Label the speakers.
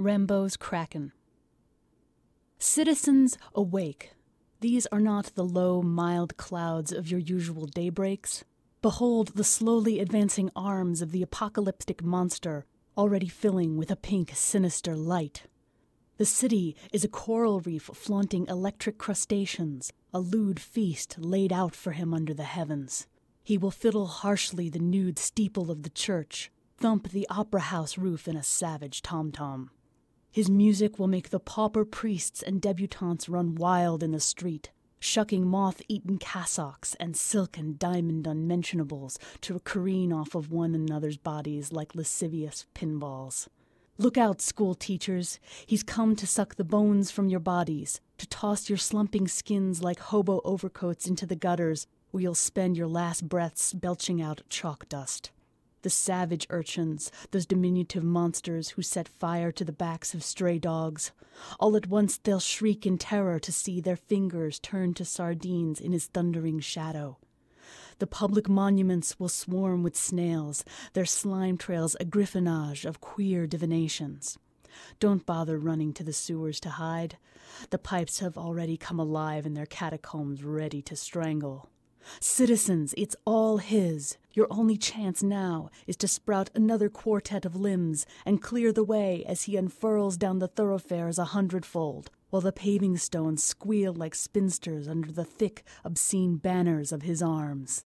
Speaker 1: Rimbaud's Kraken. Citizens, awake! These are not the low, mild clouds of your usual daybreaks. Behold the slowly advancing arms of the apocalyptic monster, already filling with a pink, sinister light. The city is a coral reef flaunting electric crustaceans, a lewd feast laid out for him under the heavens. He will fiddle harshly the nude steeple of the church, thump the opera house roof in a savage tom-tom. His music will make the pauper priests and debutantes run wild in the street, shucking moth-eaten cassocks and silk and diamond unmentionables to careen off of one another's bodies like lascivious pinballs. Look out, school teachers. He's come to suck the bones from your bodies, to toss your slumping skins like hobo overcoats into the gutters where you'll spend your last breaths belching out chalk dust. The savage urchins, those diminutive monsters who set fire to the backs of stray dogs. All at once they'll shriek in terror to see their fingers turn to sardines in his thundering shadow. The public monuments will swarm with snails, their slime trails a griffonage of queer divinations. Don't bother running to the sewers to hide. The pipes have already come alive in their catacombs ready to strangle. Citizens, it's all his. Your only chance now is to sprout another quartet of limbs and clear the way as he unfurls down the thoroughfares 100-fold, while the paving stones squeal like spinsters under the thick, obscene banners of his arms.